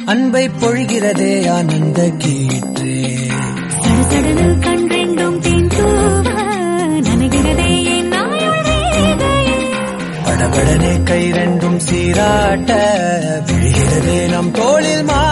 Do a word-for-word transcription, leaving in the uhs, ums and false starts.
அன்பை பொழிகிறதே ஆனந்த கீற்றே. சடசடனில் கன்றெங்கும் தேன் தூவ நனைகிறதே என் நாயுள் வேகையே. படபடனே கை ரெண்டும் சீராட்ட விழுகிறதே நம் தோளில் மா